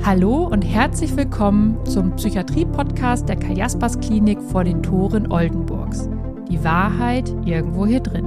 Hallo und herzlich willkommen zum Psychiatrie-Podcast der Karl-Jaspers-Klinik vor den Toren Oldenburgs. Die Wahrheit irgendwo hier drin.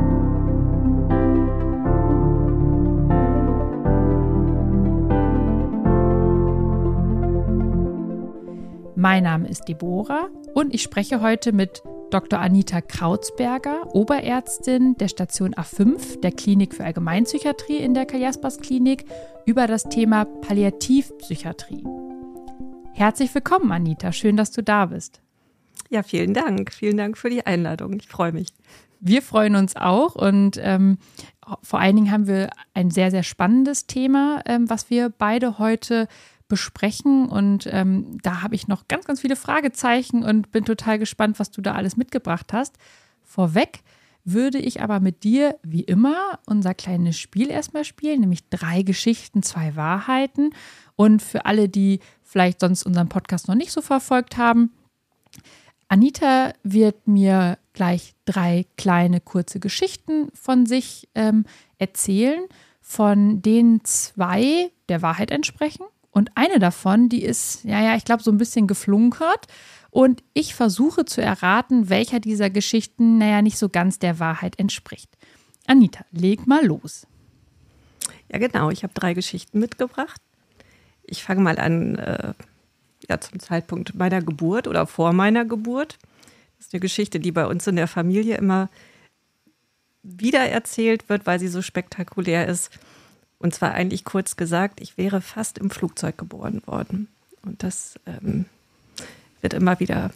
Mein Name ist Deborah und ich spreche heute mit Dr. Anita Krautsberger, Oberärztin der Station A5 der Klinik für Allgemeinpsychiatrie in der Karl-Jaspers-Klinik, über das Thema Palliativpsychiatrie. Herzlich willkommen, Anita. Schön, dass du da bist. Ja, vielen Dank. Vielen Dank für die Einladung. Ich freue mich. Wir freuen uns auch und vor allen Dingen haben wir ein sehr, sehr spannendes Thema, was wir beide heute besprechen und da habe ich noch ganz, ganz viele Fragezeichen und bin total gespannt, was du da alles mitgebracht hast. Vorweg würde ich aber mit dir, wie immer, unser kleines Spiel erstmal spielen, nämlich 3 Geschichten, 2 Wahrheiten. Und für alle, die vielleicht sonst unseren Podcast noch nicht so verfolgt haben, Anita wird mir gleich 3 kleine, kurze Geschichten von sich erzählen, von denen 2 der Wahrheit entsprechen. Und eine davon, die ist, ich glaube, so ein bisschen geflunkert. Und ich versuche zu erraten, welcher dieser Geschichten, nicht so ganz der Wahrheit entspricht. Anita, leg mal los. Ja, genau. Ich habe 3 Geschichten mitgebracht. Ich fange mal an, zum Zeitpunkt meiner Geburt oder vor meiner Geburt. Das ist eine Geschichte, die bei uns in der Familie immer wieder erzählt wird, weil sie so spektakulär ist. Und zwar eigentlich kurz gesagt, ich wäre fast im Flugzeug geboren worden. Und das wird immer wieder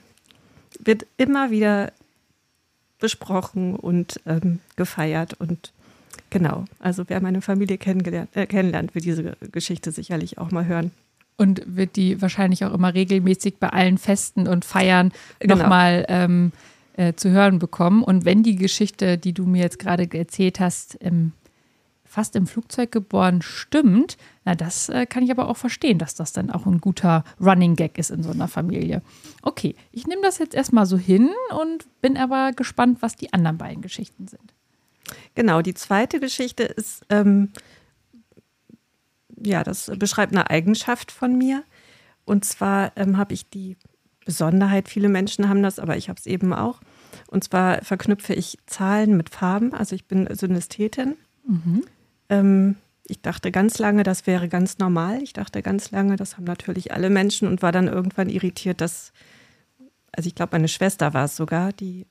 besprochen und gefeiert. Und genau, also wer meine Familie kennenlernt, wird diese Geschichte sicherlich auch mal hören. Und wird die wahrscheinlich auch immer regelmäßig bei allen Festen und Feiern nochmal zu hören bekommen. Und wenn die Geschichte, die du mir jetzt gerade erzählt hast, fast im Flugzeug geboren stimmt, das kann ich aber auch verstehen, dass das dann auch ein guter Running Gag ist in so einer Familie. Okay, ich nehme das jetzt erstmal so hin und bin aber gespannt, was die anderen beiden Geschichten sind. Genau, die zweite Geschichte ist, das beschreibt eine Eigenschaft von mir. Und zwar habe ich die Besonderheit, viele Menschen haben das, aber ich habe es eben auch. Und zwar verknüpfe ich Zahlen mit Farben, also ich bin Synästhetin. Mhm. Ich dachte ganz lange, das wäre ganz normal. Ich dachte ganz lange, das haben natürlich alle Menschen und war dann irgendwann irritiert, also ich glaube, meine Schwester war es sogar, die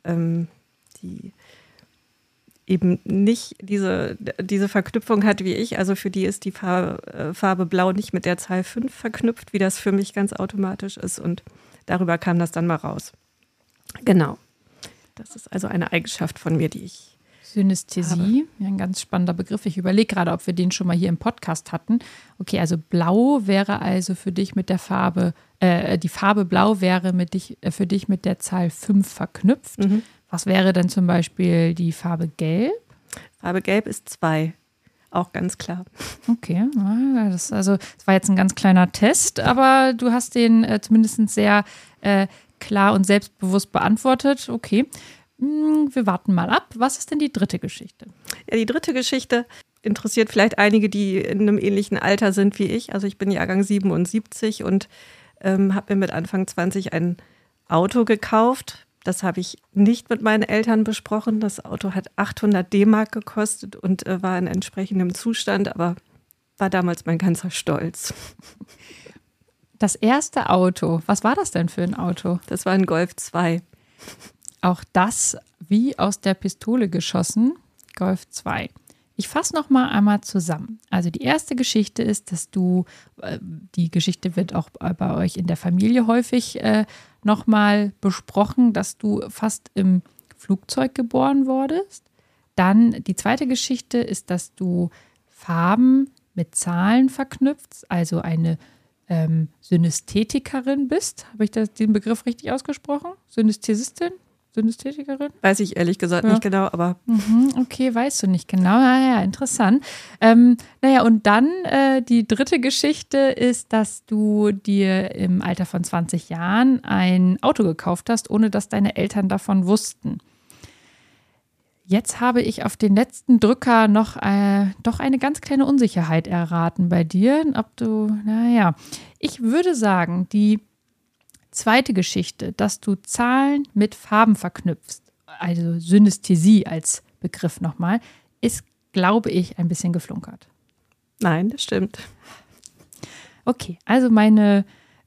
eben nicht diese Verknüpfung hat wie ich. Also für die ist die Farbe Blau nicht mit der Zahl 5 verknüpft, wie das für mich ganz automatisch ist. Und darüber kam das dann mal raus. Genau. Das ist also eine Eigenschaft von mir, die ich Synästhesie, ein ganz spannender Begriff. Ich überlege gerade, ob wir den schon mal hier im Podcast hatten. Okay, also Blau wäre also für dich mit der Farbe, die Farbe Blau wäre für dich mit der Zahl 5 verknüpft. Mhm. Was wäre denn zum Beispiel die Farbe Gelb? Farbe Gelb ist 2, auch ganz klar. Okay, das war jetzt ein ganz kleiner Test, aber du hast den zumindest sehr klar und selbstbewusst beantwortet. Okay. Wir warten mal ab. Was ist denn die dritte Geschichte? Ja, die dritte Geschichte interessiert vielleicht einige, die in einem ähnlichen Alter sind wie ich. Also ich bin Jahrgang 77 und habe mir mit Anfang 20 ein Auto gekauft. Das habe ich nicht mit meinen Eltern besprochen. Das Auto hat 800 D-Mark gekostet und war in entsprechendem Zustand, aber war damals mein ganzer Stolz. Das erste Auto, was war das denn für ein Auto? Das war ein Golf 2. Auch das wie aus der Pistole geschossen, Golf 2. Ich fasse noch mal einmal zusammen. Also die erste Geschichte ist, dass die Geschichte wird auch bei euch in der Familie häufig noch mal besprochen, dass du fast im Flugzeug geboren wurdest. Dann die zweite Geschichte ist, dass du Farben mit Zahlen verknüpfst, also eine Synästhetikerin bist. Habe ich den Begriff richtig ausgesprochen? Synästhesistin? Synästhetikerin? Weiß ich ehrlich gesagt nicht genau, aber... Okay, weißt du nicht genau. Ja, interessant. Und dann die dritte Geschichte ist, dass du dir im Alter von 20 Jahren ein Auto gekauft hast, ohne dass deine Eltern davon wussten. Jetzt habe ich auf den letzten Drücker noch doch eine ganz kleine Unsicherheit erraten bei dir. Ich würde sagen, die zweite Geschichte, dass du Zahlen mit Farben verknüpfst, also Synästhesie als Begriff nochmal, ist, glaube ich, ein bisschen geflunkert. Nein, das stimmt. Okay, also meine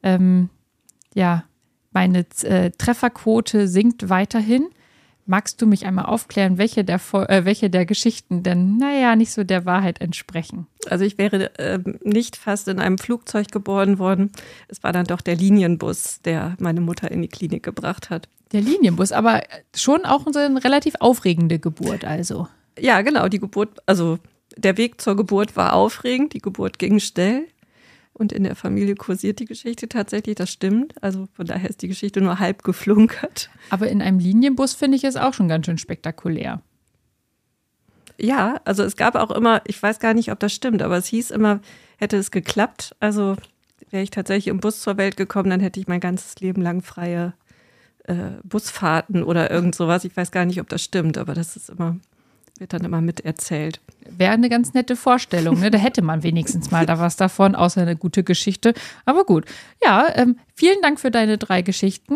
Trefferquote sinkt weiterhin. Magst du mich einmal aufklären, welche der Geschichten denn, nicht so der Wahrheit entsprechen? Also ich wäre nicht fast in einem Flugzeug geboren worden. Es war dann doch der Linienbus, der meine Mutter in die Klinik gebracht hat. Der Linienbus, aber schon auch eine relativ aufregende Geburt also. Ja, genau, die Geburt, also der Weg zur Geburt war aufregend, die Geburt ging schnell. Und in der Familie kursiert die Geschichte tatsächlich, das stimmt. Also von daher ist die Geschichte nur halb geflunkert. Aber in einem Linienbus finde ich es auch schon ganz schön spektakulär. Ja, also es gab auch immer, ich weiß gar nicht, ob das stimmt, aber es hieß immer, hätte es geklappt, also wäre ich tatsächlich im Bus zur Welt gekommen, dann hätte ich mein ganzes Leben lang freie Busfahrten oder irgend sowas. Ich weiß gar nicht, ob das stimmt, aber das ist immer, wird dann immer miterzählt. Wäre eine ganz nette Vorstellung, ne? Da hätte man wenigstens mal da was davon, außer eine gute Geschichte. Aber gut, ja, vielen Dank für deine 3 Geschichten.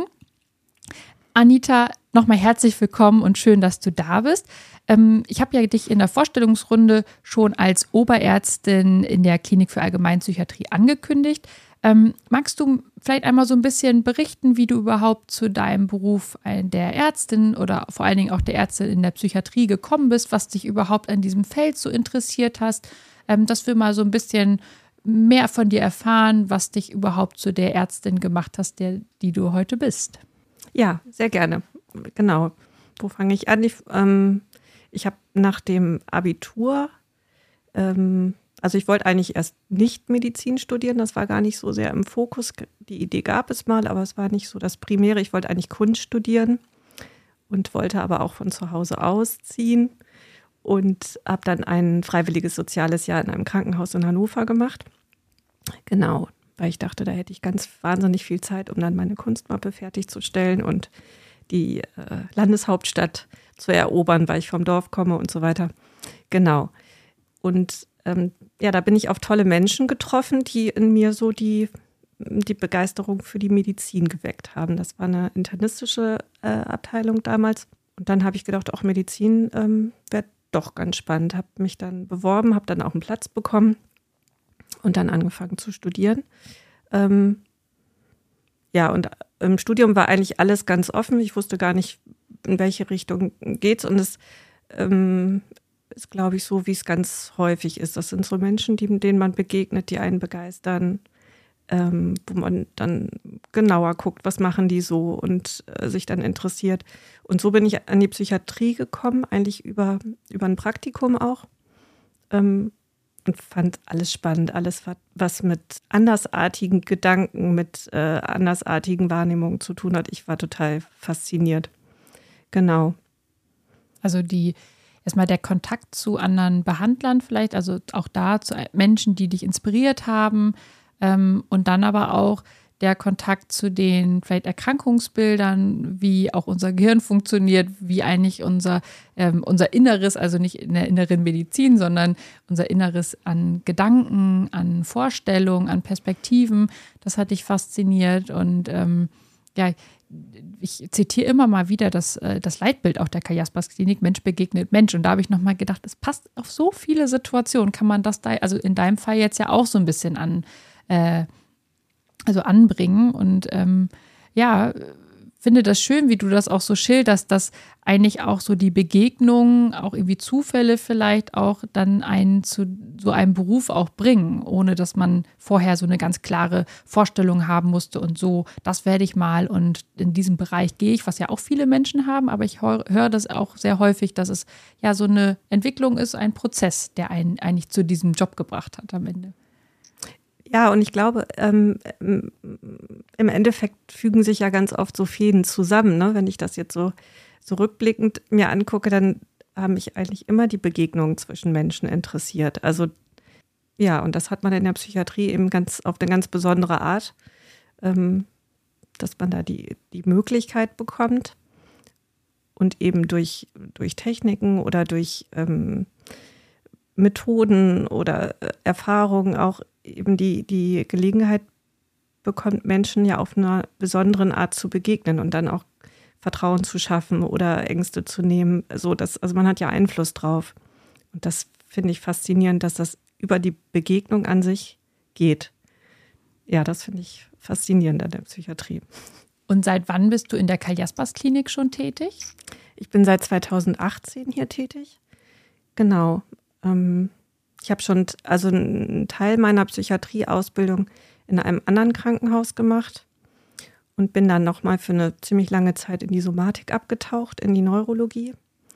Anita, nochmal herzlich willkommen und schön, dass du da bist. Ich habe ja dich in der Vorstellungsrunde schon als Oberärztin in der Klinik für Allgemeinpsychiatrie angekündigt. Magst du vielleicht einmal so ein bisschen berichten, wie du überhaupt zu deinem Beruf der Ärztin oder vor allen Dingen auch der Ärztin in der Psychiatrie gekommen bist, was dich überhaupt an diesem Feld so interessiert hast, dass wir mal so ein bisschen mehr von dir erfahren, was dich überhaupt zu der Ärztin gemacht hast, die du heute bist. Ja, sehr gerne. Genau. Wo fange ich an? Ich habe nach dem Abitur also ich wollte eigentlich erst nicht Medizin studieren, das war gar nicht so sehr im Fokus. Die Idee gab es mal, aber es war nicht so das Primäre. Ich wollte eigentlich Kunst studieren und wollte aber auch von zu Hause ausziehen und habe dann ein freiwilliges soziales Jahr in einem Krankenhaus in Hannover gemacht. Genau, weil ich dachte, da hätte ich ganz wahnsinnig viel Zeit, um dann meine Kunstmappe fertigzustellen und die Landeshauptstadt zu erobern, weil ich vom Dorf komme und so weiter. Genau. Und da bin ich auf tolle Menschen getroffen, die in mir so die Begeisterung für die Medizin geweckt haben. Das war eine internistische Abteilung damals. Und dann habe ich gedacht, auch Medizin wäre doch ganz spannend. Habe mich dann beworben, habe dann auch einen Platz bekommen und dann angefangen zu studieren. Und im Studium war eigentlich alles ganz offen. Ich wusste gar nicht, in welche Richtung geht's. Und es ist, glaube ich, so, wie es ganz häufig ist. Das sind so Menschen, denen man begegnet, die einen begeistern, wo man dann genauer guckt, was machen die so und sich dann interessiert. Und so bin ich an die Psychiatrie gekommen, eigentlich über ein Praktikum auch. Und fand alles spannend, alles, was mit andersartigen Gedanken, mit andersartigen Wahrnehmungen zu tun hat. Ich war total fasziniert. Genau. Also erstmal der Kontakt zu anderen Behandlern vielleicht, also auch da zu Menschen, die dich inspiriert haben, und dann aber auch der Kontakt zu den vielleicht Erkrankungsbildern, wie auch unser Gehirn funktioniert, wie eigentlich unser Inneres, also nicht in der inneren Medizin, sondern unser Inneres an Gedanken, an Vorstellungen, an Perspektiven, das hat dich fasziniert. Und ich zitiere immer mal wieder das Leitbild auch der Kai-Jaspers-Klinik, Mensch begegnet Mensch. Und da habe ich nochmal gedacht, es passt auf so viele Situationen, kann man das da, also in deinem Fall jetzt ja auch so ein bisschen anbringen. Und finde das schön, wie du das auch so schilderst, dass eigentlich auch so die Begegnungen, auch irgendwie Zufälle vielleicht auch dann einen zu so einem Beruf auch bringen, ohne dass man vorher so eine ganz klare Vorstellung haben musste und so, das werde ich mal und in diesem Bereich gehe ich, was ja auch viele Menschen haben, aber ich höre das auch sehr häufig, dass es ja so eine Entwicklung ist, ein Prozess, der einen eigentlich zu diesem Job gebracht hat am Ende. Ja, und ich glaube, im Endeffekt fügen sich ja ganz oft so Fäden zusammen. Ne? Wenn ich das jetzt so rückblickend mir angucke, dann haben mich eigentlich immer die Begegnungen zwischen Menschen interessiert. Also ja, und das hat man in der Psychiatrie eben auf eine ganz besondere Art, dass man da die Möglichkeit bekommt. und eben durch Techniken oder durch Methoden oder Erfahrungen auch eben die Gelegenheit bekommt, Menschen ja auf einer besonderen Art zu begegnen und dann auch Vertrauen zu schaffen oder Ängste zu nehmen. Also man hat ja Einfluss drauf. Und das finde ich faszinierend, dass das über die Begegnung an sich geht. Ja, das finde ich faszinierend an der Psychiatrie. Und seit wann bist du in der Karl-Jaspers-Klinik schon tätig? Ich bin seit 2018 hier tätig. Genau. Ich habe schon einen Teil meiner Psychiatrieausbildung in einem anderen Krankenhaus gemacht und bin dann nochmal für eine ziemlich lange Zeit in die Somatik abgetaucht, in die Neurologie.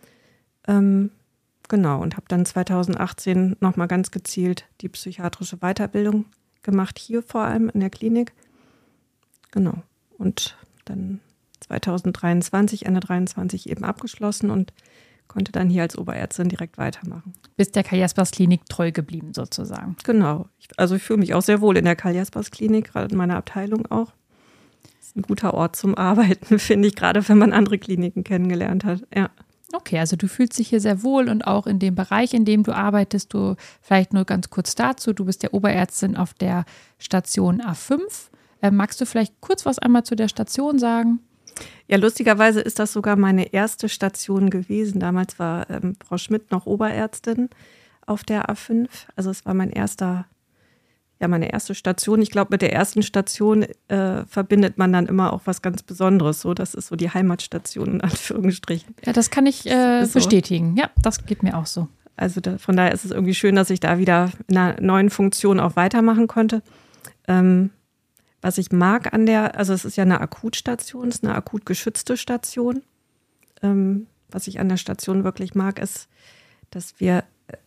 Genau, und habe dann 2018 nochmal ganz gezielt die psychiatrische Weiterbildung gemacht, hier vor allem in der Klinik. Genau, und dann 2023, Ende 23 eben abgeschlossen und konnte dann hier als Oberärztin direkt weitermachen. Bist der Karl-Jaspers-Klinik treu geblieben sozusagen. Genau. Ich fühle mich auch sehr wohl in der Karl-Jaspers-Klinik, gerade in meiner Abteilung auch. Das ist ein guter Ort zum Arbeiten, finde ich, gerade wenn man andere Kliniken kennengelernt hat. Ja. Okay, also du fühlst dich hier sehr wohl und auch in dem Bereich, in dem du arbeitest, du vielleicht nur ganz kurz dazu, du bist ja Oberärztin auf der Station A5. Magst du vielleicht kurz was einmal zu der Station sagen? Ja, lustigerweise ist das sogar meine erste Station gewesen. Damals war Frau Schmidt noch Oberärztin auf der A5. Also es war meine erste Station. Ich glaube, mit der ersten Station verbindet man dann immer auch was ganz Besonderes. So, das ist so die Heimatstation in Anführungsstrichen. Ja, das kann ich bestätigen. Ja, das geht mir auch so. Also von daher ist es irgendwie schön, dass ich da wieder in einer neuen Funktion auch weitermachen konnte. Was ich mag also es ist ja eine Akutstation, es ist eine akut geschützte Station. Was ich an der Station wirklich mag, ist, dass wir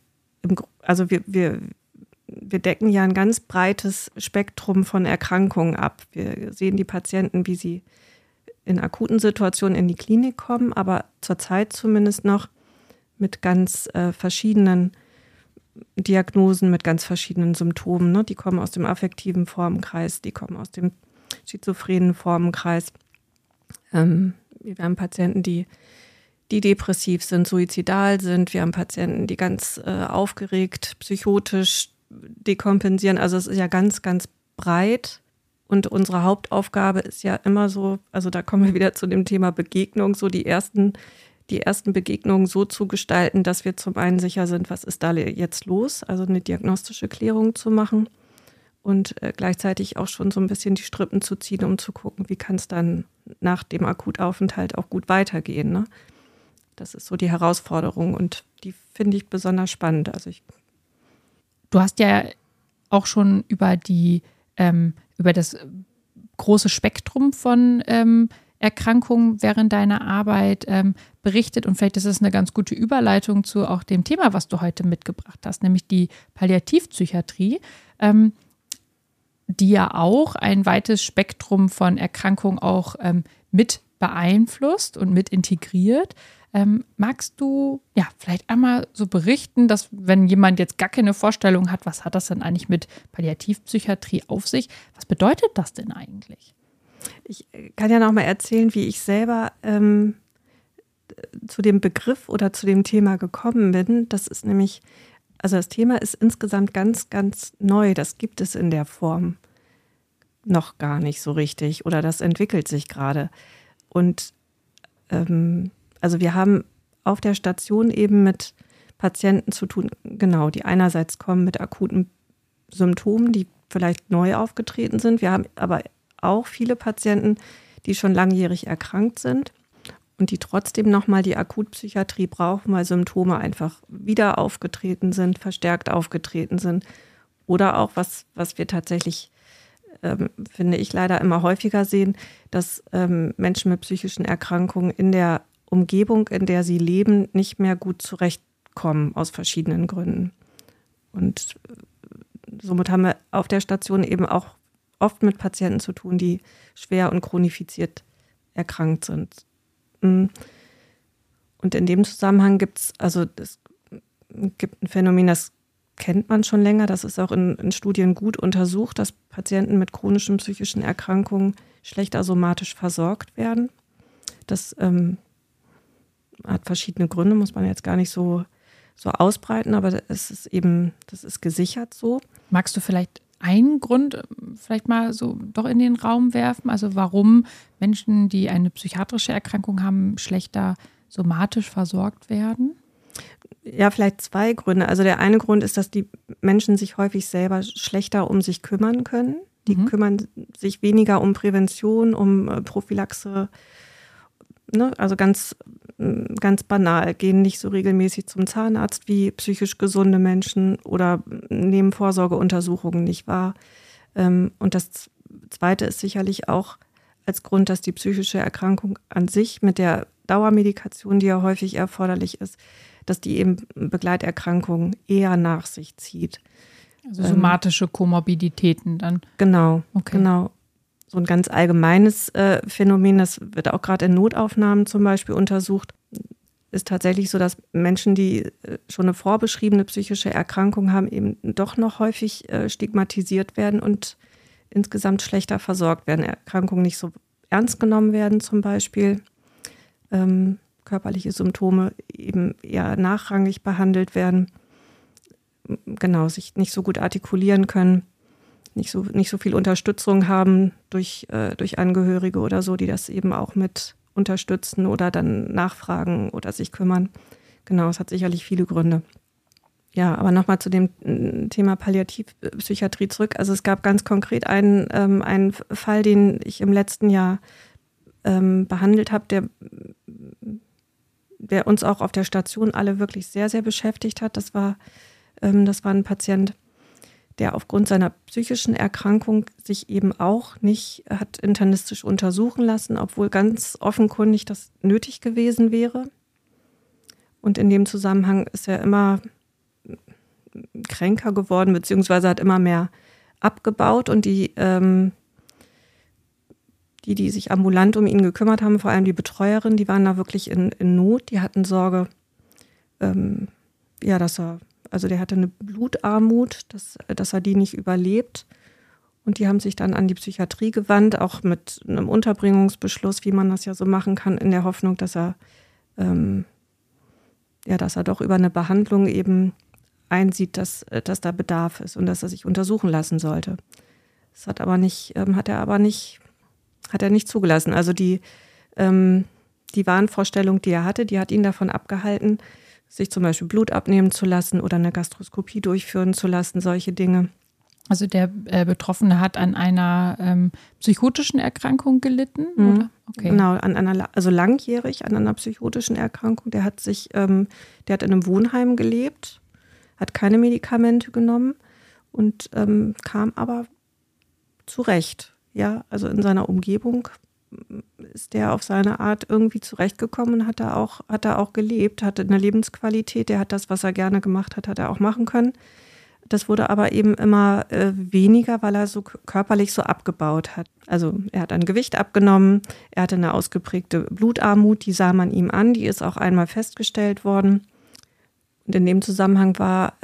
decken ja ein ganz breites Spektrum von Erkrankungen ab. Wir sehen die Patienten, wie sie in akuten Situationen in die Klinik kommen, aber zurzeit zumindest noch mit ganz verschiedenen Diagnosen, mit ganz verschiedenen Symptomen. Ne? Die kommen aus dem affektiven Formenkreis, die kommen aus dem schizophrenen Formenkreis. Wir haben Patienten, die depressiv sind, suizidal sind. Wir haben Patienten, die ganz aufgeregt, psychotisch dekompensieren. Also es ist ja ganz, ganz breit. Und unsere Hauptaufgabe ist ja immer so, also da kommen wir wieder zu dem Thema Begegnung, so die ersten Begegnungen so zu gestalten, dass wir zum einen sicher sind, was ist da jetzt los, also eine diagnostische Klärung zu machen und gleichzeitig auch schon so ein bisschen die Strippen zu ziehen, um zu gucken, wie kann es dann nach dem Akutaufenthalt auch gut weitergehen. Ne? Das ist so die Herausforderung und die finde ich besonders spannend. Du hast ja auch schon über das große Spektrum von Erkrankungen während deiner Arbeit berichtet und vielleicht ist es eine ganz gute Überleitung zu auch dem Thema, was du heute mitgebracht hast, nämlich die Palliativpsychiatrie, die ja auch ein weites Spektrum von Erkrankungen auch mit beeinflusst und mit integriert. Magst du vielleicht einmal so berichten, dass wenn jemand jetzt gar keine Vorstellung hat, was hat das denn eigentlich mit Palliativpsychiatrie auf sich? Was bedeutet das denn eigentlich? Ich kann ja noch mal erzählen, wie ich selber zu dem Begriff oder zu dem Thema gekommen bin. Das ist nämlich, also das Thema ist insgesamt ganz, ganz neu. Das gibt es in der Form noch gar nicht so richtig oder das entwickelt sich gerade. Und also wir haben auf der Station eben mit Patienten zu tun, genau, die einerseits kommen mit akuten Symptomen, die vielleicht neu aufgetreten sind. Wir haben aber auch viele Patienten, die schon langjährig erkrankt sind und die trotzdem nochmal die Akutpsychiatrie brauchen, weil Symptome einfach wieder aufgetreten sind, verstärkt aufgetreten sind. Oder auch, was wir tatsächlich, finde ich, leider immer häufiger sehen, dass Menschen mit psychischen Erkrankungen in der Umgebung, in der sie leben, nicht mehr gut zurechtkommen aus verschiedenen Gründen. Und somit haben wir auf der Station eben auch oft mit Patienten zu tun, die schwer und chronifiziert erkrankt sind. Und in dem Zusammenhang es gibt ein Phänomen, das kennt man schon länger, das ist auch in Studien gut untersucht, dass Patienten mit chronischen psychischen Erkrankungen schlechter somatisch versorgt werden. Das hat verschiedene Gründe, muss man jetzt gar nicht so ausbreiten, aber das ist gesichert so. Magst du vielleicht einen Grund vielleicht mal so doch in den Raum werfen? Also warum Menschen, die eine psychiatrische Erkrankung haben, schlechter somatisch versorgt werden? Ja, vielleicht 2 Gründe. Also der eine Grund ist, dass die Menschen sich häufig selber schlechter um sich kümmern können. Die kümmern sich weniger um Prävention, um Prophylaxe, ne? Also ganz banal, gehen nicht so regelmäßig zum Zahnarzt wie psychisch gesunde Menschen oder nehmen Vorsorgeuntersuchungen nicht wahr. Und das Zweite ist sicherlich auch als Grund, dass die psychische Erkrankung an sich mit der Dauermedikation, die ja häufig erforderlich ist, dass die eben Begleiterkrankungen eher nach sich zieht. Also somatische Komorbiditäten dann. Genau, okay. Genau. So ein ganz allgemeines Phänomen, das wird auch gerade in Notaufnahmen zum Beispiel untersucht, ist tatsächlich so, dass Menschen, die schon eine vorbeschriebene psychische Erkrankung haben, eben doch noch häufig stigmatisiert werden und insgesamt schlechter versorgt werden. Erkrankungen nicht so ernst genommen werden zum Beispiel. Körperliche Symptome eben eher nachrangig behandelt werden. Genau, sich nicht so gut artikulieren können, nicht so viel Unterstützung haben durch Angehörige oder so, die das eben auch mit unterstützen oder dann nachfragen oder sich kümmern. Genau, es hat sicherlich viele Gründe. Ja, aber nochmal zu dem Thema Palliativpsychiatrie zurück. Also es gab ganz konkret einen Fall, den ich im letzten Jahr behandelt habe, der uns auch auf der Station alle wirklich sehr, sehr beschäftigt hat. Das war ein Patient, der aufgrund seiner psychischen Erkrankung sich eben auch nicht hat internistisch untersuchen lassen, obwohl ganz offenkundig das nötig gewesen wäre. Und in dem Zusammenhang ist er immer kränker geworden, beziehungsweise hat immer mehr abgebaut. Und die sich ambulant um ihn gekümmert haben, vor allem die Betreuerin, die waren da wirklich in Not. Die hatten Sorge, der hatte eine Blutarmut, dass er die nicht überlebt. Und die haben sich dann an die Psychiatrie gewandt, auch mit einem Unterbringungsbeschluss, wie man das ja so machen kann, in der Hoffnung, dass er doch über eine Behandlung eben einsieht, dass da Bedarf ist und dass er sich untersuchen lassen sollte. Das hat er nicht zugelassen. Also die Wahnvorstellung, die er hatte, die hat ihn davon abgehalten, sich zum Beispiel Blut abnehmen zu lassen oder eine Gastroskopie durchführen zu lassen, solche Dinge. Also der Betroffene hat an einer psychotischen Erkrankung gelitten? Oder? Okay. Genau, also langjährig an einer psychotischen Erkrankung. Der hat in einem Wohnheim gelebt, hat keine Medikamente genommen und kam aber zurecht. Ja, also in seiner Umgebung ist der auf seine Art irgendwie zurechtgekommen und hat da auch gelebt, hatte eine Lebensqualität, der hat das, was er gerne gemacht hat er auch machen können. Das wurde aber eben immer weniger, weil er so körperlich so abgebaut hat. Also er hat an Gewicht abgenommen, er hatte eine ausgeprägte Blutarmut, die sah man ihm an, die ist auch einmal festgestellt worden. Und in dem Zusammenhang war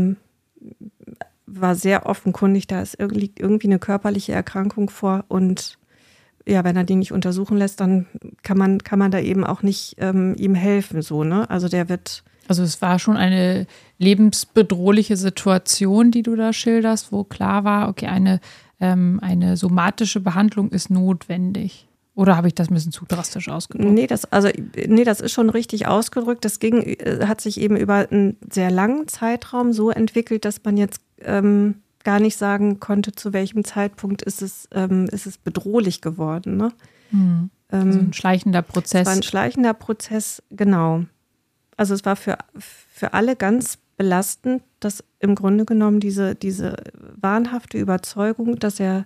sehr offenkundig, da liegt irgendwie eine körperliche Erkrankung vor und ja, wenn er die nicht untersuchen lässt, dann kann man da eben auch nicht ihm helfen, so, ne? Also es war schon eine lebensbedrohliche Situation, die du da schilderst, wo klar war, okay, eine somatische Behandlung ist notwendig. Oder habe ich das ein bisschen zu drastisch ausgedrückt? Nee, das ist schon richtig ausgedrückt. Das hat sich eben über einen sehr langen Zeitraum so entwickelt, dass man jetzt gar nicht sagen konnte, zu welchem Zeitpunkt ist es bedrohlich geworden. Ne? Also ein schleichender Prozess. Es war ein schleichender Prozess, genau. Also es war für alle ganz belastend, dass im Grunde genommen diese wahnhafte Überzeugung, dass der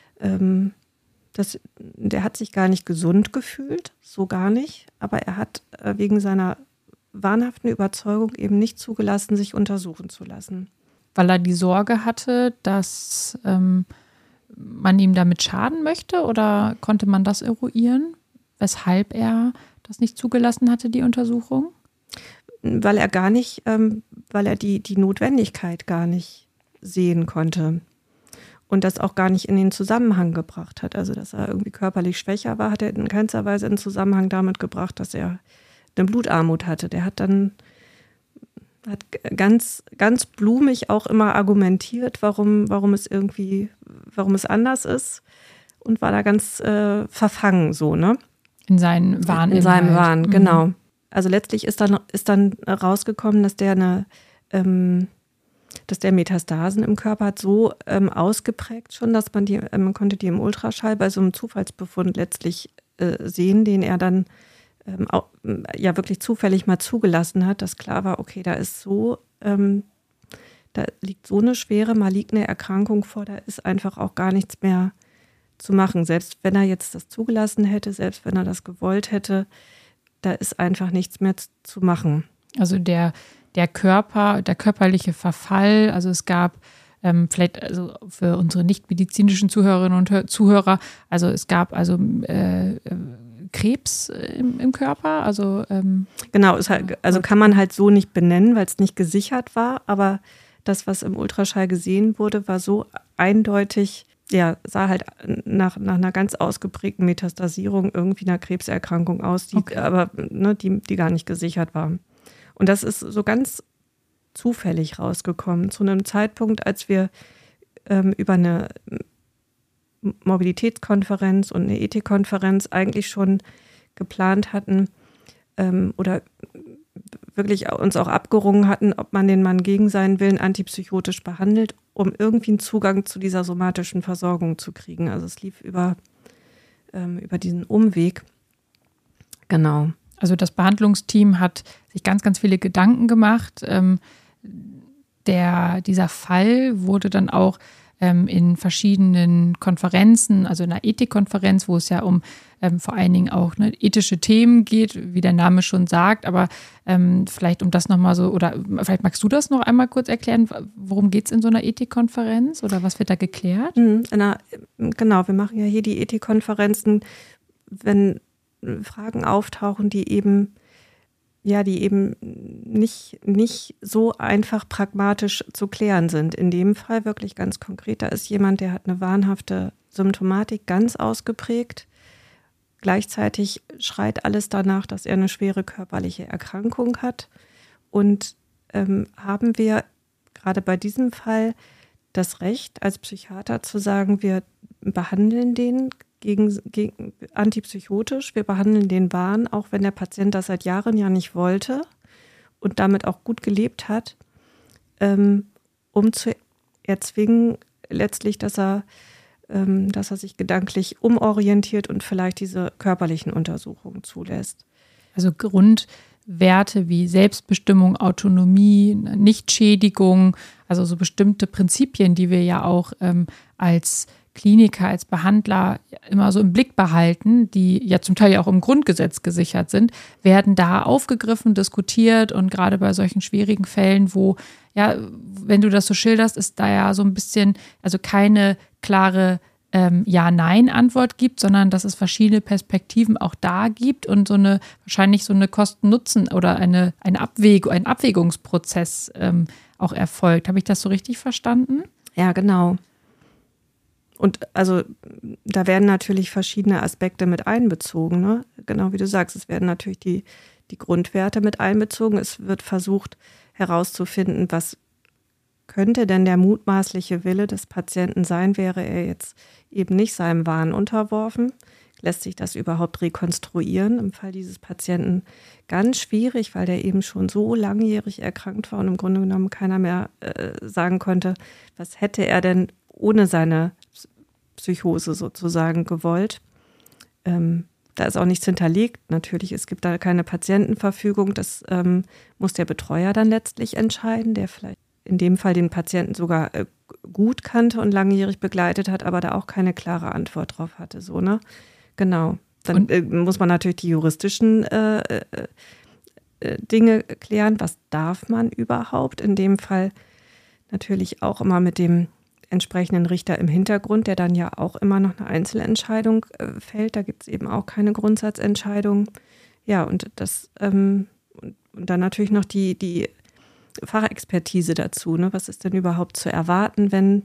hat sich gar nicht gesund gefühlt, so gar nicht, aber er hat wegen seiner wahnhaften Überzeugung eben nicht zugelassen, sich untersuchen zu lassen. Weil er die Sorge hatte, dass man ihm damit schaden möchte, oder konnte man das eruieren, weshalb er das nicht zugelassen hatte, die Untersuchung? Weil er die Notwendigkeit gar nicht sehen konnte und das auch gar nicht in den Zusammenhang gebracht hat. Also, dass er irgendwie körperlich schwächer war, hat er in keinster Weise in Zusammenhang damit gebracht, dass er eine Blutarmut hatte. Der hat ganz, ganz blumig auch immer argumentiert, warum es anders ist und war da ganz verfangen so, ne? In seinen Wahn. In seinem Wahn, genau. Also letztlich ist dann rausgekommen, dass der Metastasen im Körper hat so ausgeprägt schon, dass man konnte die im Ultraschall bei so einem Zufallsbefund letztlich sehen, den er dann ja wirklich zufällig mal zugelassen hat, dass klar war, okay, da liegt so eine schwere maligne Erkrankung vor, da ist einfach auch gar nichts mehr zu machen. Selbst wenn er jetzt das zugelassen hätte, selbst wenn er das gewollt hätte, da ist einfach nichts mehr zu machen. Also der körperliche Verfall, also es gab vielleicht also für unsere nicht-medizinischen Zuhörerinnen und Zuhörer, also es gab Krebs im Körper, also genau, kann man halt so nicht benennen, weil es nicht gesichert war, aber das, was im Ultraschall gesehen wurde, war so eindeutig, ja, sah halt nach einer ganz ausgeprägten Metastasierung irgendwie einer Krebserkrankung aus, die aber die gar nicht gesichert war. Und das ist so ganz zufällig rausgekommen, zu einem Zeitpunkt, als wir über eine Mobilitätskonferenz und eine Ethikkonferenz eigentlich schon geplant hatten oder wirklich uns auch abgerungen hatten, ob man den Mann gegen seinen Willen antipsychotisch behandelt, um irgendwie einen Zugang zu dieser somatischen Versorgung zu kriegen. Also es lief über diesen Umweg. Genau. Also das Behandlungsteam hat sich ganz, ganz viele Gedanken gemacht. Dieser Fall wurde dann auch in verschiedenen Konferenzen, also in einer Ethikkonferenz, wo es ja um vor allen Dingen auch ethische Themen geht, wie der Name schon sagt, aber vielleicht um das nochmal so, oder vielleicht magst du das noch einmal kurz erklären, worum geht es in so einer Ethikkonferenz oder was wird da geklärt? Genau, wir machen ja hier die Ethikkonferenzen, wenn Fragen auftauchen, die eben nicht so einfach pragmatisch zu klären sind. In dem Fall wirklich ganz konkret, da ist jemand, der hat eine wahnhafte Symptomatik ganz ausgeprägt. Gleichzeitig schreit alles danach, dass er eine schwere körperliche Erkrankung hat. Und haben wir gerade bei diesem Fall das Recht, als Psychiater zu sagen, wir behandeln den gegen antipsychotisch, wir behandeln den Wahn, auch wenn der Patient das seit Jahren ja nicht wollte und damit auch gut gelebt hat, um zu erzwingen letztlich, dass er sich gedanklich umorientiert und vielleicht diese körperlichen Untersuchungen zulässt. Also Grundwerte wie Selbstbestimmung, Autonomie, Nichtschädigung, also so bestimmte Prinzipien, die wir ja auch als Kliniker, als Behandler immer so im Blick behalten, die ja zum Teil ja auch im Grundgesetz gesichert sind, werden da aufgegriffen, diskutiert und gerade bei solchen schwierigen Fällen, wo, ja, wenn du das so schilderst, ist da ja so ein bisschen, also keine klare Ja-Nein-Antwort gibt, sondern dass es verschiedene Perspektiven auch da gibt und wahrscheinlich so eine Kosten-Nutzen oder ein Abwägungsprozess auch erfolgt. Habe ich das so richtig verstanden? Ja, genau. Und also da werden natürlich verschiedene Aspekte mit einbezogen, ne? Genau wie du sagst, es werden natürlich die Grundwerte mit einbezogen. Es wird versucht herauszufinden, was könnte denn der mutmaßliche Wille des Patienten sein, wäre er jetzt eben nicht seinem Wahn unterworfen. Lässt sich das überhaupt rekonstruieren? Im Fall dieses Patienten ganz schwierig, weil der eben schon so langjährig erkrankt war und im Grunde genommen keiner mehr sagen konnte, was hätte er denn ohne seine Psychose sozusagen gewollt. Da ist auch nichts hinterlegt. Natürlich, es gibt da keine Patientenverfügung. Das muss der Betreuer dann letztlich entscheiden, der vielleicht in dem Fall den Patienten sogar gut kannte und langjährig begleitet hat, aber da auch keine klare Antwort drauf hatte. So, ne? Genau. Dann muss man natürlich die juristischen Dinge klären. Was darf man überhaupt? In dem Fall natürlich auch immer mit dem entsprechenden Richter im Hintergrund, der dann ja auch immer noch eine Einzelentscheidung fällt. Da gibt es eben auch keine Grundsatzentscheidung. Ja, und das und dann natürlich noch die Fachexpertise dazu. Ne? Was ist denn überhaupt zu erwarten, wenn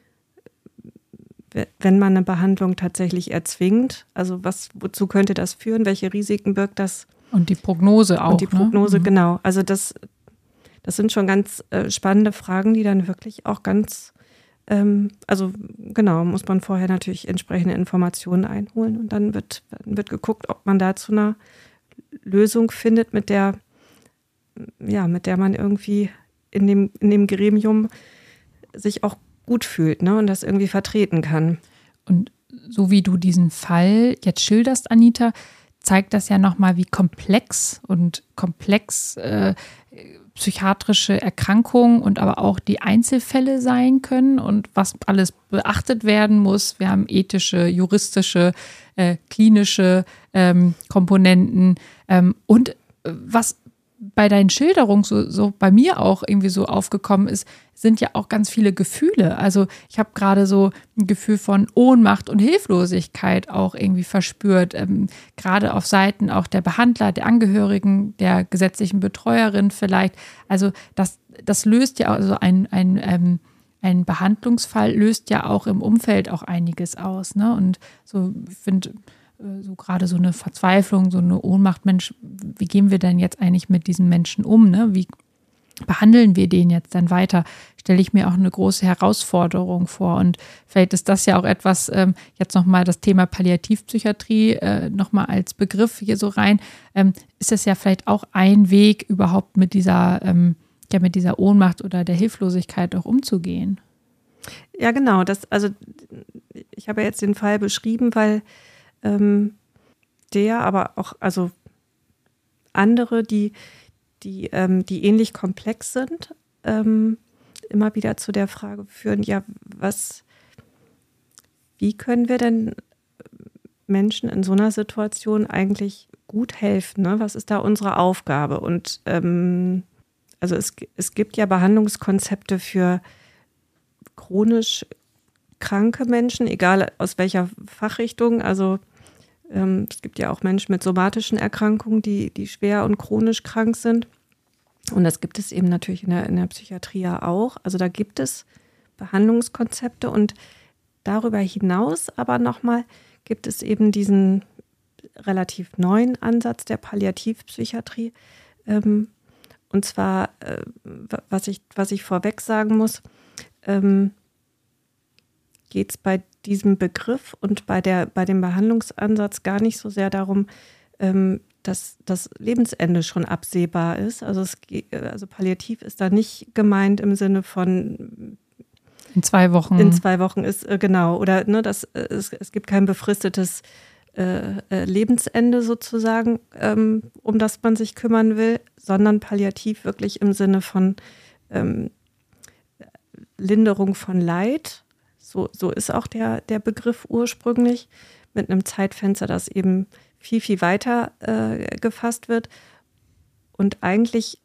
man eine Behandlung tatsächlich erzwingt? Also wozu könnte das führen? Welche Risiken birgt das Und die Prognose auch. Und die Prognose, ne? Genau. Also das sind schon ganz spannende Fragen, die dann wirklich auch ganz, also genau, muss man vorher natürlich entsprechende Informationen einholen und dann wird geguckt, ob man da zu einer Lösung findet, mit der man irgendwie in dem Gremium sich auch gut fühlt, ne, und das irgendwie vertreten kann. Und so wie du diesen Fall jetzt schilderst, Anita, zeigt das ja nochmal, wie komplex psychiatrische Erkrankungen und aber auch die Einzelfälle sein können und was alles beachtet werden muss. Wir haben ethische, juristische, klinische Komponenten und was bei deinen Schilderungen so bei mir auch irgendwie so aufgekommen ist, sind ja auch ganz viele Gefühle. Also ich habe gerade so ein Gefühl von Ohnmacht und Hilflosigkeit auch irgendwie verspürt, gerade auf Seiten auch der Behandler, der Angehörigen, der gesetzlichen Betreuerin vielleicht. Also das löst ja, also ein Behandlungsfall löst ja auch im Umfeld auch einiges aus, ne? Und so, ich finde, so gerade so eine Verzweiflung, so eine Ohnmacht, Mensch, wie gehen wir denn jetzt eigentlich mit diesen Menschen um, ne? Wie behandeln wir den jetzt dann weiter? Stelle ich mir auch eine große Herausforderung vor. Und vielleicht ist das ja auch etwas, jetzt nochmal das Thema Palliativpsychiatrie nochmal als Begriff hier so rein, ist das ja vielleicht auch ein Weg, überhaupt mit dieser Ohnmacht oder der Hilflosigkeit auch umzugehen. Ja, genau. Also ich habe jetzt den Fall beschrieben, weil der, aber auch also andere, die ähnlich komplex sind, immer wieder zu der Frage führen, ja, wie können wir denn Menschen in so einer Situation eigentlich gut helfen? Ne? Was ist da unsere Aufgabe? Und also es gibt ja Behandlungskonzepte für chronisch kranke Menschen, egal aus welcher Fachrichtung. Also es gibt ja auch Menschen mit somatischen Erkrankungen, die schwer und chronisch krank sind. Und das gibt es eben natürlich in der Psychiatrie ja auch. Also da gibt es Behandlungskonzepte und darüber hinaus aber nochmal gibt es eben diesen relativ neuen Ansatz der Palliativpsychiatrie. Und zwar, was ich vorweg sagen muss, geht es bei diesem Begriff und bei dem Behandlungsansatz gar nicht so sehr darum, dass das Lebensende schon absehbar ist. Also Palliativ ist da nicht gemeint im Sinne von in 2 Wochen. In 2 Wochen ist genau, oder ne, es gibt kein befristetes Lebensende sozusagen, um das man sich kümmern will, sondern Palliativ wirklich im Sinne von Linderung von Leid. So ist auch der Begriff ursprünglich, mit einem Zeitfenster, das eben viel, viel weiter gefasst wird. Und eigentlich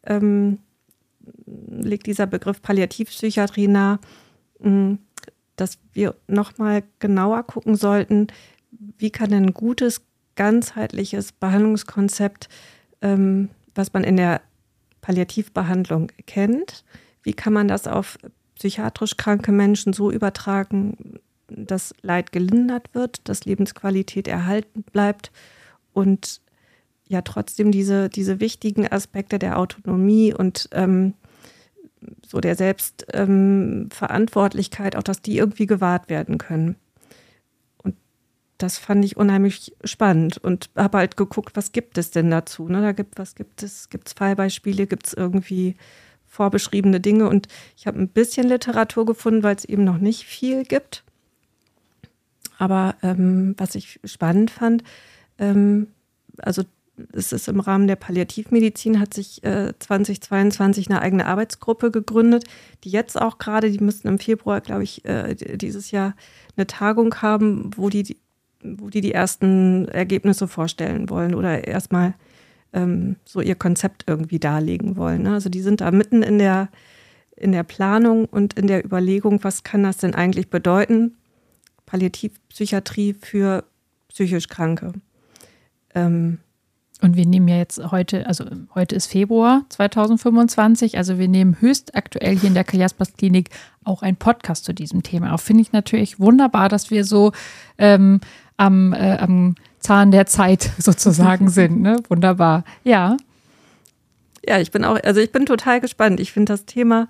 legt dieser Begriff Palliativpsychiatrie nahe, dass wir nochmal genauer gucken sollten, wie kann ein gutes, ganzheitliches Behandlungskonzept, was man in der Palliativbehandlung kennt, wie kann man das auf psychiatrisch kranke Menschen so übertragen, dass Leid gelindert wird, dass Lebensqualität erhalten bleibt und ja trotzdem diese wichtigen Aspekte der Autonomie und so der Selbstverantwortlichkeit, auch dass die irgendwie gewahrt werden können. Und das fand ich unheimlich spannend und habe halt geguckt, was gibt es denn dazu? Ne? Gibt es Fallbeispiele, gibt es irgendwie vorbeschriebene Dinge und ich habe ein bisschen Literatur gefunden, weil es eben noch nicht viel gibt. Aber was ich spannend fand, also es ist im Rahmen der Palliativmedizin, hat sich 2022 eine eigene Arbeitsgruppe gegründet, die jetzt auch gerade, die müssten im Februar, glaube ich, dieses Jahr eine Tagung haben, wo die ersten Ergebnisse vorstellen wollen oder erstmal so ihr Konzept irgendwie darlegen wollen. Ne? Also die sind da mitten in der Planung und in der Überlegung, was kann das denn eigentlich bedeuten, Palliativpsychiatrie für psychisch Kranke. Und wir nehmen ja jetzt heute ist Februar 2025, also wir nehmen höchst aktuell hier in der Karl-Jaspers Klinik auch einen Podcast zu diesem Thema auf. Finde ich natürlich wunderbar, dass wir so am Zahn der Zeit sozusagen sind. Ne? Wunderbar. Ja. Ja, ich bin total gespannt. Ich finde das Thema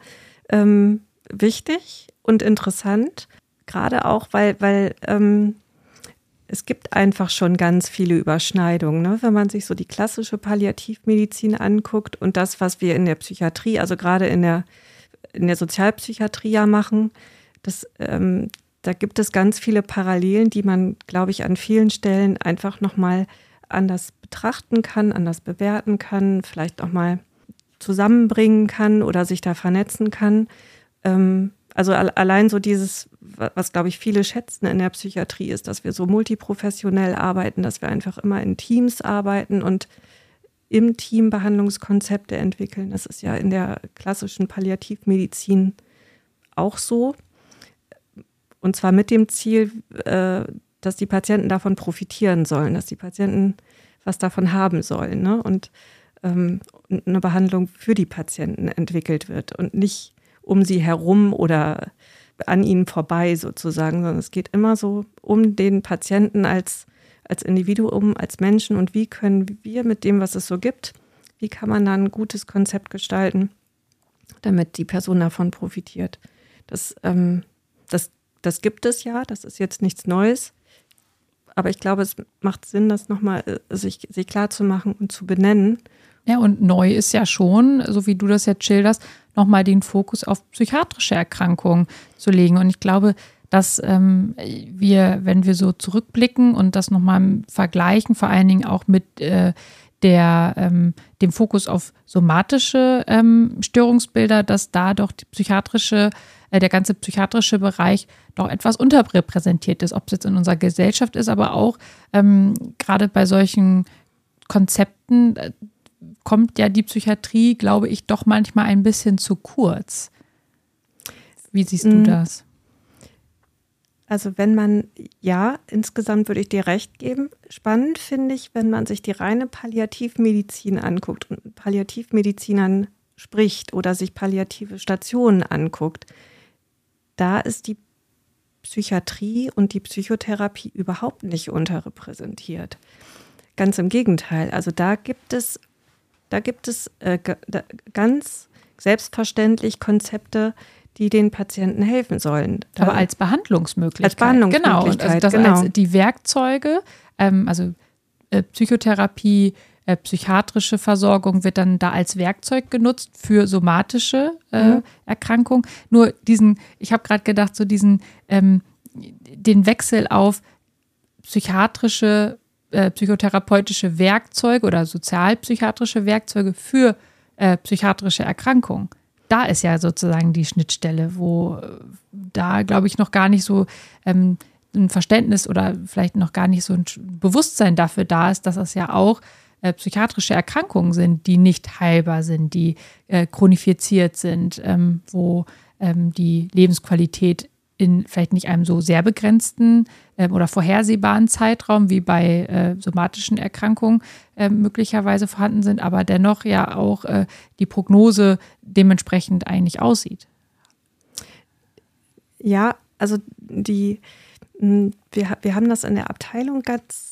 wichtig und interessant, gerade auch, weil es gibt einfach schon ganz viele Überschneidungen, ne? Wenn man sich so die klassische Palliativmedizin anguckt und das, was wir in der Psychiatrie, also gerade in der Sozialpsychiatrie ja machen, da gibt es ganz viele Parallelen, die man, glaube ich, an vielen Stellen einfach nochmal anders betrachten kann, anders bewerten kann, vielleicht auch mal zusammenbringen kann oder sich da vernetzen kann. Also allein so dieses, was, glaube ich, viele schätzen in der Psychiatrie ist, dass wir so multiprofessionell arbeiten, dass wir einfach immer in Teams arbeiten und im Team Behandlungskonzepte entwickeln. Das ist ja in der klassischen Palliativmedizin auch so. Und zwar mit dem Ziel, dass die Patienten davon profitieren sollen, dass die Patienten was davon haben sollen, ne? Und eine Behandlung für die Patienten entwickelt wird und nicht um sie herum oder an ihnen vorbei sozusagen, sondern es geht immer so um den Patienten als Individuum, als Menschen und wie können wir mit dem, was es so gibt, wie kann man dann ein gutes Konzept gestalten, damit die Person davon profitiert. Das gibt es ja, das ist jetzt nichts Neues, aber ich glaube, es macht Sinn, das nochmal sich klar zu machen und zu benennen. Ja, und neu ist ja schon, so wie du das jetzt schilderst, nochmal den Fokus auf psychiatrische Erkrankungen zu legen. Und ich glaube, dass wir, wenn wir so zurückblicken und das nochmal vergleichen, vor allen Dingen auch mit dem Fokus auf somatische Störungsbilder, dass da doch der ganze psychiatrische Bereich doch etwas unterrepräsentiert ist, ob es jetzt in unserer Gesellschaft ist, aber auch gerade bei solchen Konzepten kommt ja die Psychiatrie, glaube ich, doch manchmal ein bisschen zu kurz. Wie siehst du das? Also insgesamt würde ich dir recht geben. Spannend finde ich, wenn man sich die reine Palliativmedizin anguckt und mit Palliativmedizinern spricht oder sich palliative Stationen anguckt. Da ist die Psychiatrie und die Psychotherapie überhaupt nicht unterrepräsentiert. Ganz im Gegenteil. Also da gibt es ganz selbstverständlich Konzepte, die den Patienten helfen sollen. Aber als Behandlungsmöglichkeit. Als Behandlungsmöglichkeit, genau. Also als die Werkzeuge, Psychotherapie, psychiatrische Versorgung wird dann da als Werkzeug genutzt für somatische Erkrankungen. Nur ich habe gerade gedacht, so den Wechsel auf psychotherapeutische Werkzeuge oder sozialpsychiatrische Werkzeuge für psychiatrische Erkrankungen. Da ist ja sozusagen die Schnittstelle, wo da, glaube ich, noch gar nicht so ein Verständnis oder vielleicht noch gar nicht so ein Bewusstsein dafür da ist, dass es ja auch psychiatrische Erkrankungen sind, die nicht heilbar sind, die chronifiziert sind, wo die Lebensqualität in vielleicht nicht einem so sehr begrenzten oder vorhersehbaren Zeitraum wie bei somatischen Erkrankungen möglicherweise vorhanden sind, aber dennoch ja auch die Prognose dementsprechend eigentlich aussieht. Ja, also wir haben das in der Abteilung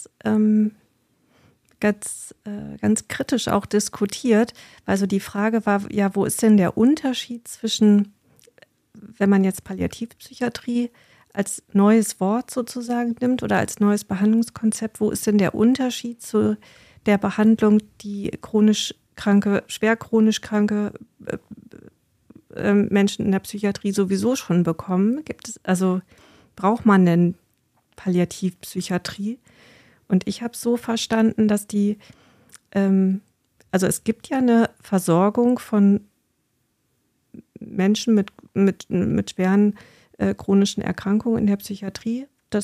ganz kritisch auch diskutiert, weil so die Frage war, ja, wo ist denn der Unterschied zwischen, wenn man jetzt Palliativpsychiatrie als neues Wort sozusagen nimmt oder als neues Behandlungskonzept, wo ist denn der Unterschied zu der Behandlung, die schwer chronisch kranke Menschen in der Psychiatrie sowieso schon bekommen? Braucht man denn Palliativpsychiatrie? Und ich habe so verstanden, dass es gibt ja eine Versorgung von Menschen mit schweren chronischen Erkrankungen in der Psychiatrie.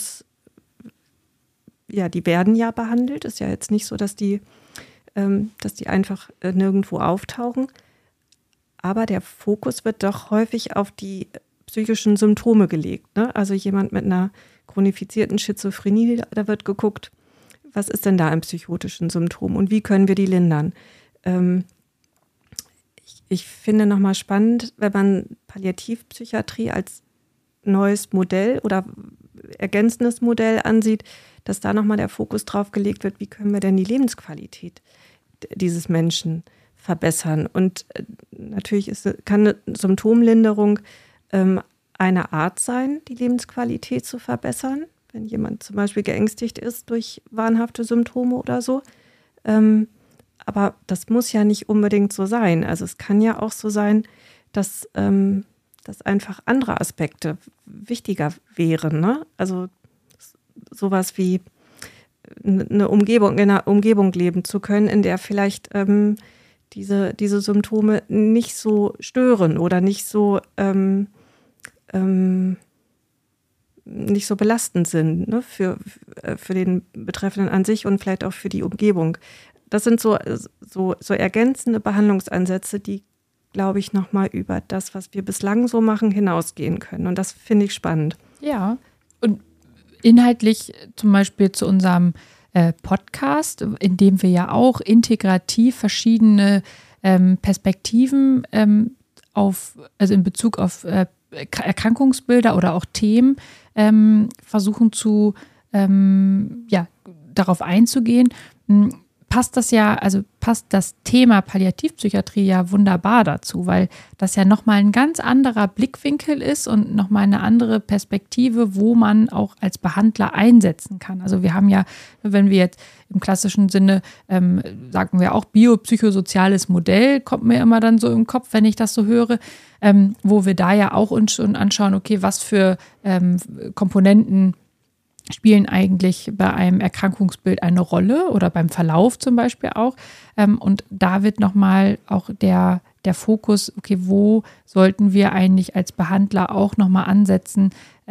Die werden ja behandelt. Ist ja jetzt nicht so, dass die einfach nirgendwo auftauchen. Aber der Fokus wird doch häufig auf die psychischen Symptome gelegt, ne? Also jemand mit einer chronifizierten Schizophrenie, da wird geguckt, was ist denn da ein psychotischen Symptom und wie können wir die lindern? Ich finde nochmal spannend, wenn man Palliativpsychiatrie als neues Modell oder ergänzendes Modell ansieht, dass da nochmal der Fokus drauf gelegt wird, wie können wir denn die Lebensqualität dieses Menschen verbessern. Und natürlich kann eine Symptomlinderung eine Art sein, die Lebensqualität zu verbessern, wenn jemand zum Beispiel geängstigt ist durch wahnhafte Symptome oder so. Aber das muss ja nicht unbedingt so sein. Also es kann ja auch so sein, dass einfach andere Aspekte wichtiger wären. Ne? Also sowas wie in einer Umgebung leben zu können, in der vielleicht diese Symptome nicht so stören oder nicht so belastend sind, ne? für den Betreffenden an sich und vielleicht auch für die Umgebung. Das sind so ergänzende Behandlungsansätze, die, glaube ich, nochmal über das, was wir bislang so machen, hinausgehen können. Und das finde ich spannend. Ja, und inhaltlich zum Beispiel zu unserem Podcast, in dem wir ja auch integrativ verschiedene Perspektiven also in Bezug auf Erkrankungsbilder oder auch Themen versuchen darauf einzugehen, passt das Thema Palliativpsychiatrie ja wunderbar dazu, weil das ja nochmal ein ganz anderer Blickwinkel ist und nochmal eine andere Perspektive, wo man auch als Behandler einsetzen kann. Also wir haben ja, wenn wir jetzt im klassischen Sinne, sagen wir auch biopsychosoziales Modell, kommt mir immer dann so im Kopf, wenn ich das so höre, wo wir da ja auch uns schon anschauen, okay, was für Komponenten spielen eigentlich bei einem Erkrankungsbild eine Rolle oder beim Verlauf zum Beispiel auch. Und da wird nochmal auch der Fokus, okay, wo sollten wir eigentlich als Behandler auch nochmal ansetzen,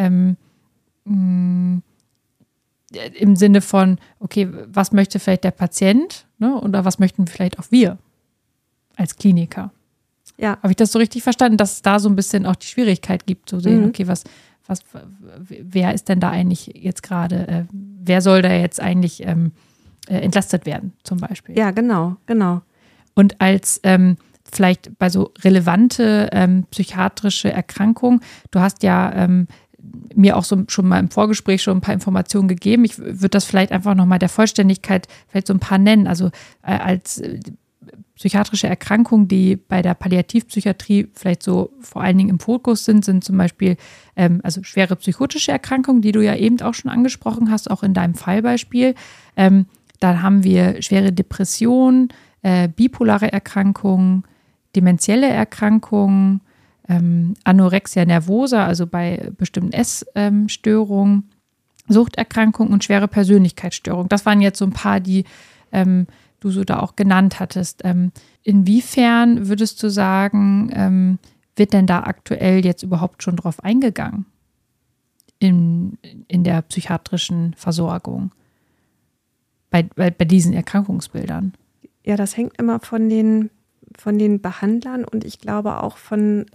im Sinne von, okay, was möchte vielleicht der Patient, ne, oder was möchten vielleicht auch wir als Kliniker? Ja. Habe ich das so richtig verstanden, dass es da so ein bisschen auch die Schwierigkeit gibt, zu sehen, okay, wer ist denn da eigentlich jetzt gerade, wer soll da jetzt eigentlich entlastet werden, zum Beispiel? Ja, genau. Und als vielleicht bei so relevante psychiatrische Erkrankungen, du hast ja mir auch so schon mal im Vorgespräch schon ein paar Informationen gegeben. Ich würde das vielleicht einfach nochmal der Vollständigkeit vielleicht so ein paar nennen. Also als psychiatrische Erkrankungen, die bei der Palliativpsychiatrie vielleicht so vor allen Dingen im Fokus sind zum Beispiel also schwere psychotische Erkrankungen, die du ja eben auch schon angesprochen hast, auch in deinem Fallbeispiel. Dann haben wir schwere Depressionen, bipolare Erkrankungen, dementielle Erkrankungen, Anorexia nervosa, also bei bestimmten Essstörungen, Suchterkrankungen und schwere Persönlichkeitsstörungen. Das waren jetzt so ein paar, die du so da auch genannt hattest. Inwiefern würdest du sagen, wird denn da aktuell jetzt überhaupt schon drauf eingegangen in der psychiatrischen Versorgung bei diesen Erkrankungsbildern? Ja, das hängt immer von den Behandlern und ich glaube auch von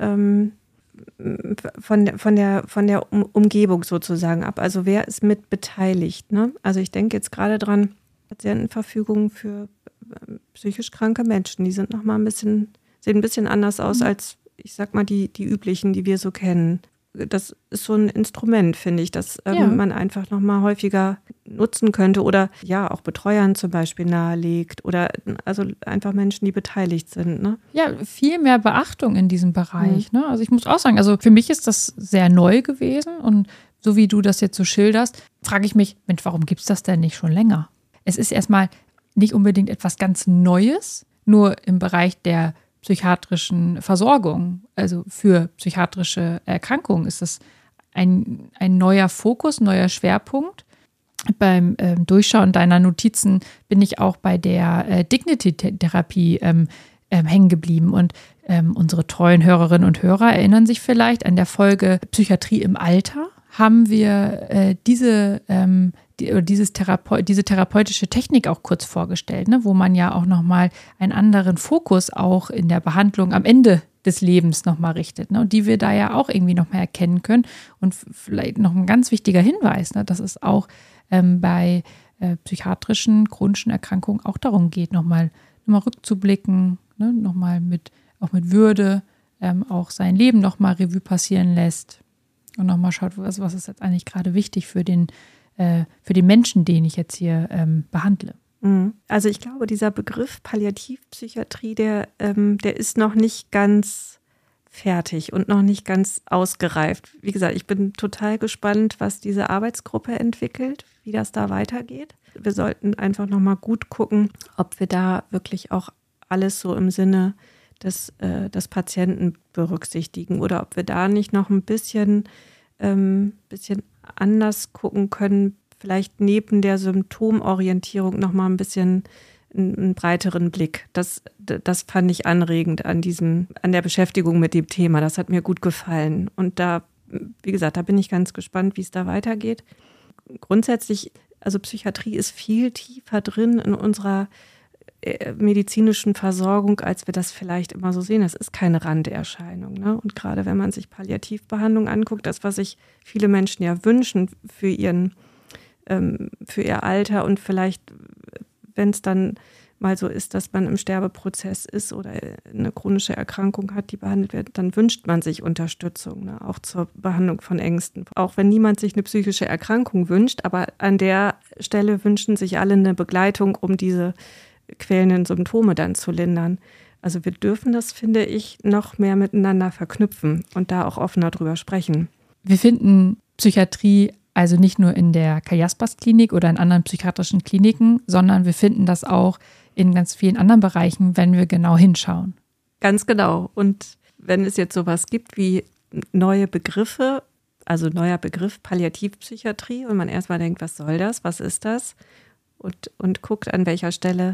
der Umgebung sozusagen ab. Also wer ist mit beteiligt, ne? Also ich denke jetzt gerade dran, Patientenverfügungen für psychisch kranke Menschen, die sind sehen ein bisschen anders aus als, ich sag mal, die üblichen, die wir so kennen. Das ist so ein Instrument, finde ich, das man einfach nochmal häufiger nutzen könnte oder ja auch Betreuern zum Beispiel nahelegt oder also einfach Menschen, die beteiligt sind. Ne? Ja, viel mehr Beachtung in diesem Bereich. Ne? Also ich muss auch sagen, also für mich ist das sehr neu gewesen und so wie du das jetzt so schilderst, frage ich mich, Mensch, warum gibt es das denn nicht schon länger? Es ist erstmal nicht unbedingt etwas ganz Neues, nur im Bereich der psychiatrischen Versorgung, also für psychiatrische Erkrankungen ist das ein neuer Fokus, neuer Schwerpunkt. Beim Durchschauen deiner Notizen bin ich auch bei der Dignity-Therapie hängen geblieben und unsere treuen Hörerinnen und Hörer erinnern sich vielleicht an der Folge Psychiatrie im Alter. Haben wir diese therapeutische Technik auch kurz vorgestellt, ne, wo man ja auch nochmal einen anderen Fokus auch in der Behandlung am Ende des Lebens nochmal richtet, ne, und die wir da ja auch irgendwie nochmal erkennen können. Und vielleicht noch ein ganz wichtiger Hinweis, ne, dass es auch bei psychiatrischen, chronischen Erkrankungen auch darum geht, nochmal rückzublicken, ne, nochmal auch mit Würde auch sein Leben nochmal Revue passieren lässt. Und nochmal schaut, was ist jetzt eigentlich gerade wichtig für den Menschen, den ich jetzt hier behandle. Also ich glaube, dieser Begriff Palliativpsychiatrie, der ist noch nicht ganz fertig und noch nicht ganz ausgereift. Wie gesagt, ich bin total gespannt, was diese Arbeitsgruppe entwickelt, wie das da weitergeht. Wir sollten einfach nochmal gut gucken, ob wir da wirklich auch alles so im Sinne des Patienten berücksichtigen oder ob wir da nicht noch ein bisschen anders gucken können, vielleicht neben der Symptomorientierung nochmal ein bisschen einen breiteren Blick. Das fand ich anregend an der Beschäftigung mit dem Thema. Das hat mir gut gefallen. Und da, wie gesagt, da bin ich ganz gespannt, wie es da weitergeht. Grundsätzlich, also Psychiatrie ist viel tiefer drin in unserer medizinischen Versorgung, als wir das vielleicht immer so sehen. Das ist keine Randerscheinung, ne? Und gerade wenn man sich Palliativbehandlung anguckt, das, was sich viele Menschen ja wünschen für ihr Alter und vielleicht, wenn es dann mal so ist, dass man im Sterbeprozess ist oder eine chronische Erkrankung hat, die behandelt wird, dann wünscht man sich Unterstützung, ne? Auch zur Behandlung von Ängsten. Auch wenn niemand sich eine psychische Erkrankung wünscht, aber an der Stelle wünschen sich alle eine Begleitung, um diese quälenden Symptome dann zu lindern. Also wir dürfen das, finde ich, noch mehr miteinander verknüpfen und da auch offener drüber sprechen. Wir finden Psychiatrie also nicht nur in der Karl-Jaspers-Klinik oder in anderen psychiatrischen Kliniken, sondern wir finden das auch in ganz vielen anderen Bereichen, wenn wir genau hinschauen. Ganz genau. Und wenn es jetzt sowas gibt wie neue Begriffe, also neuer Begriff Palliativpsychiatrie und man erstmal denkt, was soll das, was ist das? Und guckt, an welcher Stelle,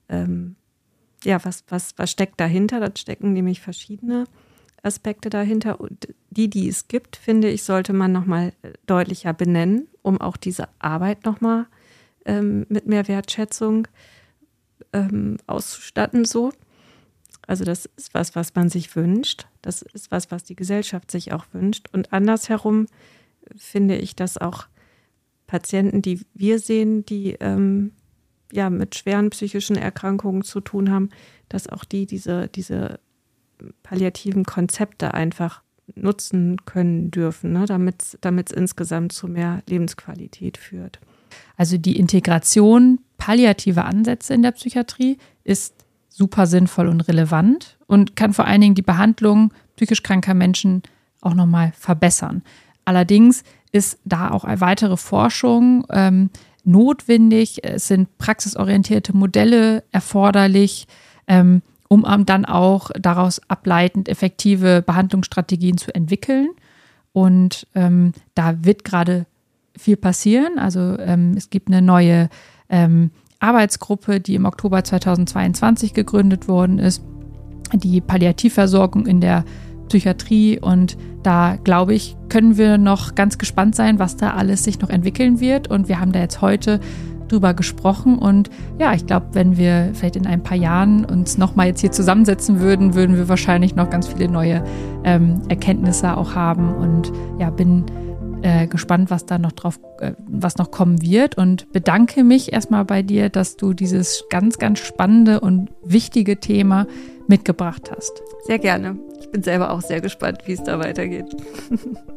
was steckt dahinter. Da stecken nämlich verschiedene Aspekte dahinter. Und die es gibt, finde ich, sollte man nochmal deutlicher benennen, um auch diese Arbeit nochmal mit mehr Wertschätzung auszustatten. So. Also das ist was man sich wünscht. Das ist was die Gesellschaft sich auch wünscht. Und andersherum finde ich, dass auch Patienten, die wir sehen, die mit schweren psychischen Erkrankungen zu tun haben, dass auch diese palliativen Konzepte einfach nutzen können dürfen, ne, damit es insgesamt zu mehr Lebensqualität führt. Also die Integration palliativer Ansätze in der Psychiatrie ist super sinnvoll und relevant und kann vor allen Dingen die Behandlung psychisch kranker Menschen auch nochmal verbessern. Allerdings ist da auch eine weitere Forschung notwendig. Es sind praxisorientierte Modelle erforderlich, um dann auch daraus ableitend effektive Behandlungsstrategien zu entwickeln. Und da wird gerade viel passieren. Also es gibt eine neue Arbeitsgruppe, die im Oktober 2022 gegründet worden ist, die Palliativversorgung in der Psychiatrie. Und da, glaube ich, können wir noch ganz gespannt sein, was da alles sich noch entwickeln wird. Und wir haben da jetzt heute drüber gesprochen. Und ja, ich glaube, wenn wir vielleicht in ein paar Jahren uns nochmal jetzt hier zusammensetzen würden wir wahrscheinlich noch ganz viele neue Erkenntnisse auch haben. Und ja, bin gespannt, was da noch was noch kommen wird, und bedanke mich erstmal bei dir, dass du dieses ganz, ganz spannende und wichtige Thema mitgebracht hast. Sehr gerne. Ich bin selber auch sehr gespannt, wie es da weitergeht.